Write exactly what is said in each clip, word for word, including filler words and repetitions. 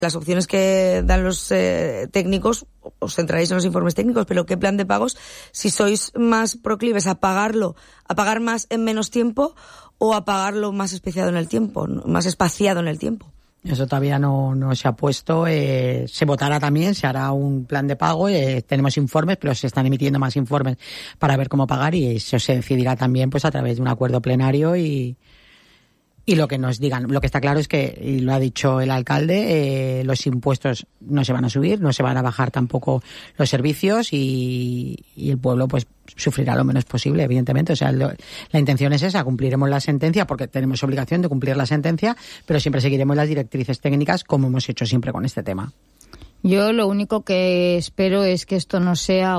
las opciones que dan los eh, técnicos, os centraréis en los informes técnicos, pero ¿qué plan de pagos? Si sois más proclives a pagarlo, a pagar más en menos tiempo o a pagarlo más espaciado en el tiempo, más espaciado en el tiempo. Eso todavía no, no se ha puesto. Eh, se votará también, se hará un plan de pago. Eh, tenemos informes, pero se están emitiendo más informes para ver cómo pagar y eso se decidirá también pues a través de un acuerdo plenario y Y lo que nos digan. Lo que está claro es que, y lo ha dicho el alcalde, eh, los impuestos no se van a subir, no se van a bajar tampoco los servicios y, y el pueblo pues sufrirá lo menos posible, evidentemente. O sea, lo, la intención es esa, cumpliremos la sentencia porque tenemos obligación de cumplir la sentencia, pero siempre seguiremos las directrices técnicas como hemos hecho siempre con este tema. Yo lo único que espero es que esto no sea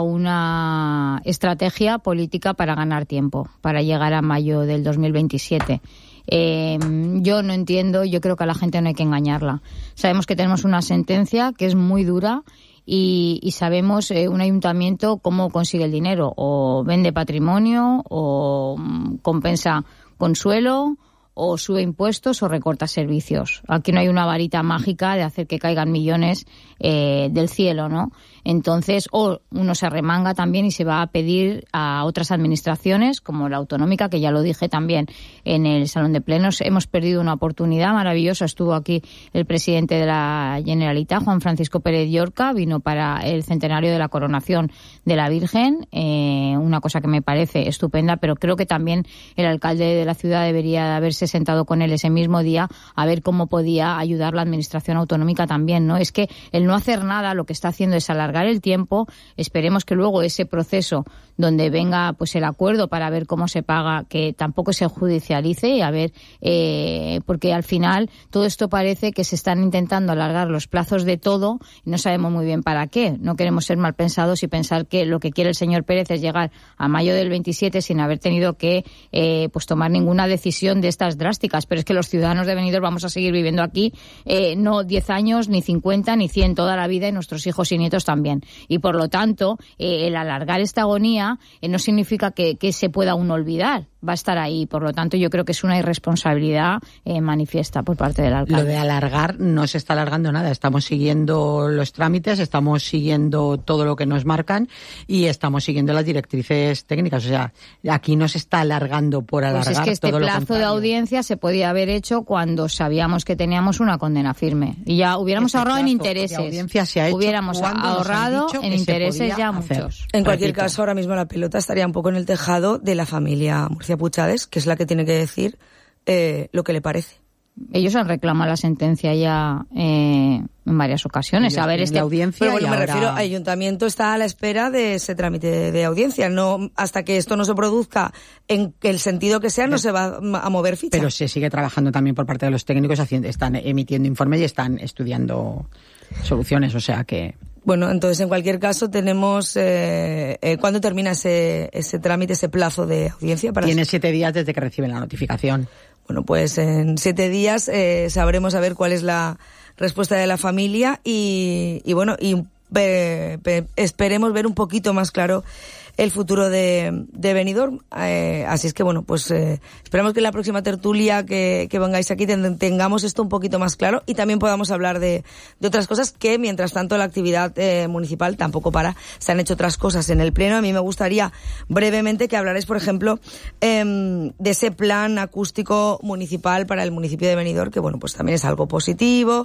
una estrategia política para ganar tiempo, para llegar a mayo del dos mil veintisiete. Eh, yo no entiendo, yo creo que a la gente no hay que engañarla. Sabemos que tenemos una sentencia que es muy dura y, y sabemos eh, un ayuntamiento cómo consigue el dinero. O vende patrimonio, o mm, compensa con suelo, o sube impuestos o recorta servicios. Aquí no hay una varita mágica de hacer que caigan millones eh, del cielo, ¿no? Entonces, o uno se arremanga también y se va a pedir a otras administraciones, como la autonómica, que ya lo dije también en el Salón de Plenos. Hemos perdido una oportunidad maravillosa. Estuvo aquí el presidente de la Generalitat, Juan Francisco Pérez Llorca, vino para el centenario de la coronación de la Virgen, eh, una cosa que me parece estupenda, pero creo que también el alcalde de la ciudad debería haberse sentado con él ese mismo día a ver cómo podía ayudar la administración autonómica también, ¿no? Es que el no hacer nada lo que está haciendo es alargar el tiempo. Esperemos que luego ese proceso donde venga pues el acuerdo para ver cómo se paga, que tampoco se judicialice y a ver, eh, porque al final todo esto parece que se están intentando alargar los plazos de todo y no sabemos muy bien para qué. No queremos ser mal pensados y pensar que lo que quiere el señor Pérez es llegar a mayo del veintisiete sin haber tenido que eh, pues tomar ninguna decisión de estas drásticas, pero es que los ciudadanos de Benidorm vamos a seguir viviendo aquí eh, no diez años, ni cincuenta, ni cien, toda la vida, y nuestros hijos y nietos también. Y por lo tanto, eh, el alargar esta agonía eh, no significa que, que se pueda uno olvidar. Va a estar ahí. Por lo tanto, yo creo que es una irresponsabilidad eh, manifiesta por parte del alcalde. Lo de alargar no se está alargando nada. Estamos siguiendo los trámites, estamos siguiendo todo lo que nos marcan y estamos siguiendo las directrices técnicas. O sea, aquí no se está alargando por alargar. Pues es que este todo plazo de audiencia se podía haber hecho cuando sabíamos que teníamos una condena firme. Y ya hubiéramos este ahorrado en intereses. De audiencia se ha hecho hubiéramos ahorrado en intereses ya hacer. Muchos. En cualquier Repito. caso, ahora mismo la pelota estaría un poco en el tejado de la familia Murcia Puchades, que es la que tiene que decir eh, lo que le parece. Ellos han reclamado la sentencia ya eh, en varias ocasiones. Ellos a ver, este audiencia. Pero bueno, me ahora... refiero, el ayuntamiento está a la espera de ese trámite de, de audiencia. No, hasta que esto no se produzca en el sentido que sea, no se va a mover ficha. Pero se sigue trabajando también por parte de los técnicos, haciendo, están emitiendo informes y están estudiando soluciones, o sea que... Bueno, entonces en cualquier caso tenemos eh, eh, ¿cuándo termina ese ese trámite, ese plazo de audiencia? Para Tiene siete días desde que reciben la notificación. Bueno, pues en siete días eh, sabremos a ver cuál es la respuesta de la familia y, y bueno, y eh, pe, esperemos ver un poquito más claro el futuro de, de Benidorm. Eh, así es que bueno, pues eh, esperamos que en la próxima tertulia que, que vengáis aquí ten, tengamos esto un poquito más claro y también podamos hablar de, de otras cosas que mientras tanto la actividad eh, municipal tampoco para. Se han hecho otras cosas en el pleno. A mí me gustaría brevemente que hablarais, por ejemplo, eh, de ese plan acústico municipal para el municipio de Benidorm, que bueno, pues también es algo positivo.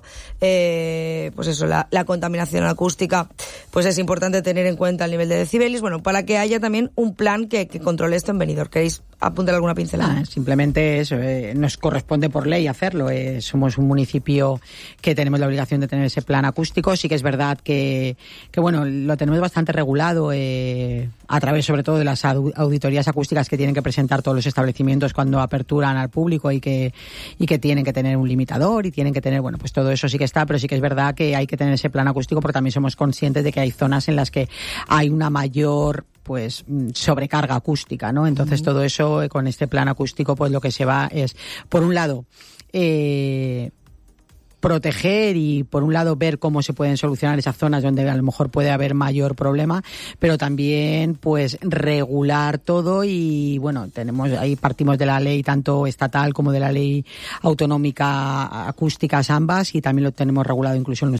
Eh, pues eso, la, la contaminación acústica, pues es importante tener en cuenta el nivel de decibeles. Bueno, para que haya también un plan que, que controle esto en Benidorm. ¿Queréis apuntar alguna pincelada? Ah, simplemente eso, eh, nos corresponde por ley hacerlo. Eh, somos un municipio que tenemos la obligación de tener ese plan acústico. Sí que es verdad que, que bueno, lo tenemos bastante regulado eh, a través sobre todo de las auditorías acústicas que tienen que presentar todos los establecimientos cuando aperturan al público y que, y que tienen que tener un limitador y tienen que tener, bueno, pues todo eso sí que está, pero sí que es verdad que hay que tener ese plan acústico porque también somos conscientes de que hay zonas en las que hay una mayor pues sobrecarga acústica, ¿no? Entonces uh-huh. todo eso eh, con este plan acústico pues lo que se va es, por un lado, eh, proteger y, por un lado, ver cómo se pueden solucionar esas zonas donde a lo mejor puede haber mayor problema, pero también, pues, regular todo y, bueno, tenemos ahí partimos de la ley tanto estatal como de la ley autonómica acústicas ambas y también lo tenemos regulado incluso en